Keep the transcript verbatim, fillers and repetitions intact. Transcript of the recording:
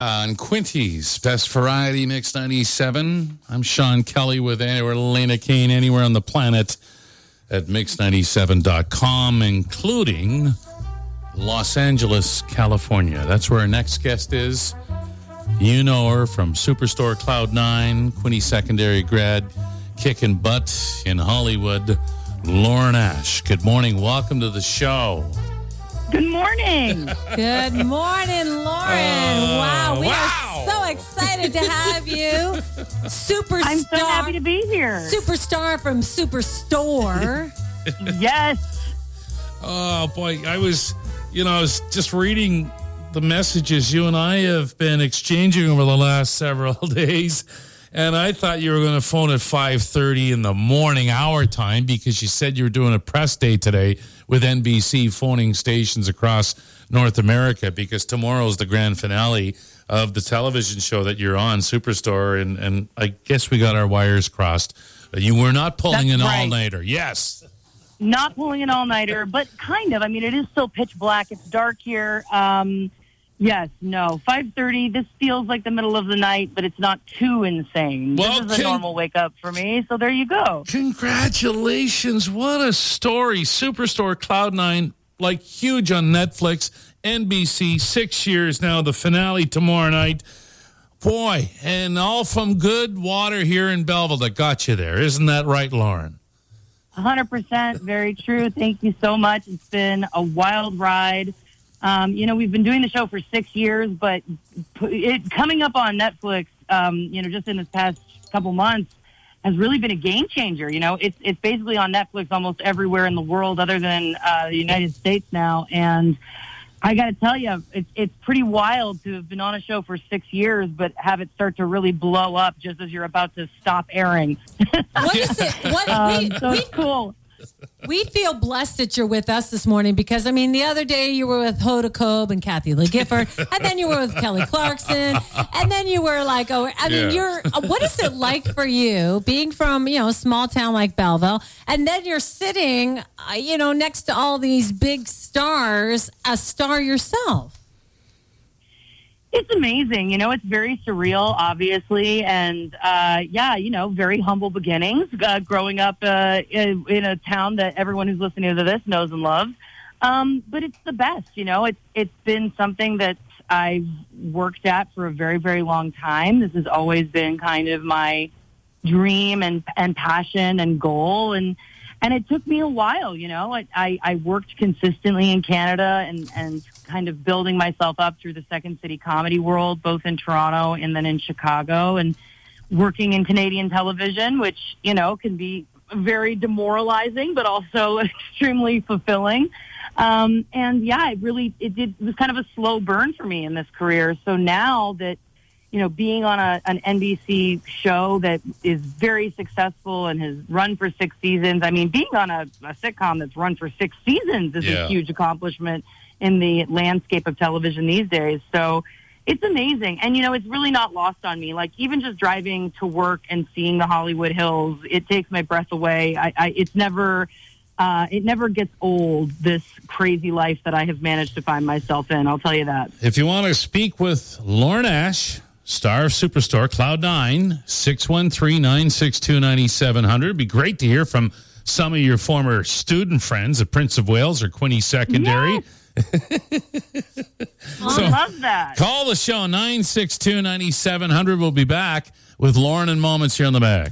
On Quinty's Best Variety Mix ninety-seven. I'm Sean Kelly with Elena Kane anywhere on the planet at mix ninety-seven dot com, including Los Angeles, California. That's where our next guest is. You know her from Superstore Cloud nine, Quinty Secondary grad, kicking butt in Hollywood, Lauren Ash. Good morning. Welcome to the show. Good morning. Good morning, Lauren. Uh, wow, we wow. are so excited to have you. Superstar. I'm so happy to be here. Superstar from Superstore. Yes. Oh, boy. I was, you know, I was just reading the messages you and I have been exchanging over the last several days, and I thought you were going to phone at five thirty in the morning our time because you said you were doing a press day today with N B C phoning stations across North America because tomorrow's the grand finale of the television show that you're on, Superstore, and, and I guess we got our wires crossed. You were not pulling That's an right. all-nighter. Yes. Not pulling an all-nighter, but kind of. I mean, it is still pitch black. It's dark here. Um, yes, no. five thirty, this feels like the middle of the night, but it's not too insane. Well, this is a can- normal wake-up for me, so there you go. Congratulations. What a story. Superstore Cloud nine, like huge on Netflix, N B C, six years now, the finale tomorrow night. Boy, and all from good water here in Belleville that got you there. Isn't that right, Lauren? one hundred percent, very true. Thank you so much. It's been a wild ride. Um, you know, we've been doing the show for six years, but it coming up on Netflix, um, you know, just in this past couple months has really been a game changer. You know, it's it's basically on Netflix almost everywhere in the world other than uh, the United States now. And I got to tell you, it's, it's pretty wild to have been on a show for six years, but have it start to really blow up just as you're about to stop airing. What is it? What, um, we, so we, it's cool. we feel blessed that you're with us this morning because, I mean, the other day you were with Hoda Kotb and Kathy Lee Gifford, and then you were with Kelly Clarkson, and then you were like, oh, I mean, Yeah. you're, uh, what is it like for you being from, you know, a small town like Belleville, and then you're sitting, uh, you know, next to all these big stars, a star yourself? It's amazing. You know, it's very surreal, obviously. And, uh, yeah, you know, very humble beginnings, uh, growing up uh, in, in a town that everyone who's listening to this knows and loves. Um, but it's the best, you know. It's It's been something that I've worked at for a very, very long time. This has always been kind of my dream and, and passion and goal. And And it took me a while, you know. I, I, I worked consistently in Canada and, and kind of building myself up through the Second City comedy world, both in Toronto and then in Chicago, and working in Canadian television, which, you know, can be very demoralizing, but also extremely fulfilling. Um, and, yeah, it really it, did, it was kind of a slow burn for me in this career. So now that, you know, being on a, an N B C show that is very successful and has run for six seasons. I mean, being on a, a sitcom that's run for six seasons is Yeah. a huge accomplishment in the landscape of television these days. So it's amazing. And, you know, it's really not lost on me. Like, even just driving to work and seeing the Hollywood Hills, it takes my breath away. I, I it's never... Uh, it never gets old, this crazy life that I have managed to find myself in. I'll tell you that. If you want to speak with Lauren Ash, star of Superstore, Cloud nine, six one three, nine six two, nine seven zero zero. It'd be great to hear from some of your former student friends at Prince of Wales or Quinty Secondary. Yes. I love that. Call the show, nine six two, nine seven zero zero. We'll be back with Lauren in moments here on the back.